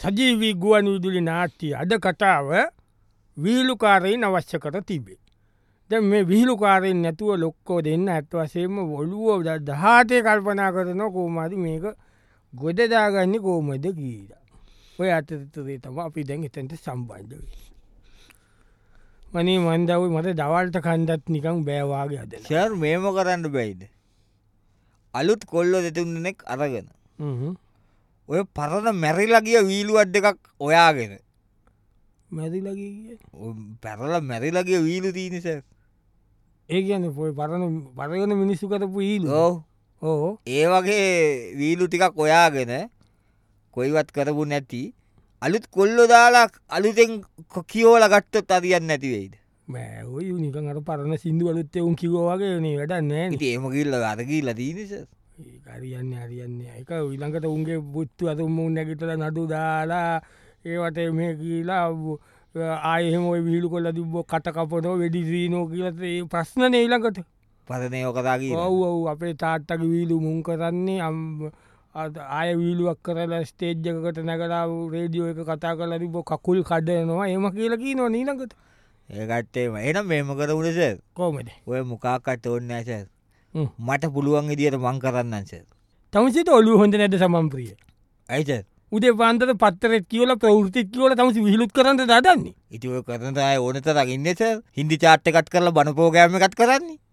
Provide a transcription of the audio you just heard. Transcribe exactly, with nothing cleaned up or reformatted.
සජීවී ගුවන් විදුලි නාට්‍ය අද කතාව වීලුකාරයින් අවශ්‍ය කර තිබේ. දැ මේ විහිලුකාරයෙන් නැතුව ලොක්කෝ දෙන්න ඇත් වසේම ඔොලුවෝ දහතය කල්පනා කරන කෝමද මේක ගොඩදාගන්න කෝමද කීද. ඔය අතතරේ තම අපි දැන් එතැන්ට සම්බන්ධ වේ. මනේ මන්දව මට දවල්ට කන්දත් නිකං බෑවාගේ අද සර් මේම කරන්න බැයිද. අලුත් කොල්ලො දෙතුන්නෙක් අරගෙන. ඔය පරණ මැරිලගිය වීලුවත් දෙකක් ඔයාගෙන මැදිලගේ පැරල මැරිලගේ වීලු තිීනිස. ඒ කියන පොයි පරණ පරගන මිනිස්සු කරපු ඊලු ඕ ඒ වගේ වීලු ටිකක් ඔයාගෙන කොයිවත් කරපු නැති අලුත් කොල්ලො දාලා අලුතෙන් කියෝල ගට්ටොත් අරියන්න නැතිවෙයිද. මෑ නිකන් අර පරණ සිින්දු අලුත්තේ උන් කිවෝවගේ නේ වැඩන්නෑ ඒම කිල්ල අරකිල්ල දීනිස අරියන්න අරියන්න එක විළඟට උන්ගේ පුත්තු අතුමුන් නැගිටල නඩු දාලා ඒවට මේ කියලා ආයහෙම විහිලු කොල්ල තිබ්බ කටකපනෝ වෙඩිසීනෝ කියලත ඒ ප්‍රශ්න නේලකට පරණයෝ කතාගේ ඔව් ඔව් අපේ තාත්තක වීලු මුන් කරන්නේ අම් ආය වීලුවක් කරලා ස්ටේජ්ජකට නැකලා රේඩියෝ එක කතා කල තිබ කකුල් කඩනවා එම කියලකි නො නීලකට ඒකටේම එනම් මෙම කර උනස කෝමද ඔය මොකාකට ඔන්න ඇස මට පුළුවන් ඉදිට මං කරන්නන්ස තමසිට ඔලු හොඳ නැද සමම්ප්‍රිය ඇයිස උදේ පන්තට පත්තරෙත් කියවල ප්‍රවෘතික් කියවල තමසි විහිලුත් කරන්න දන්නේ ඉතිව කරනය ඕනත රකින්නස හිදි චාට්ටකත් කරලා බණ පෝගෑම එකත් කරන්නේ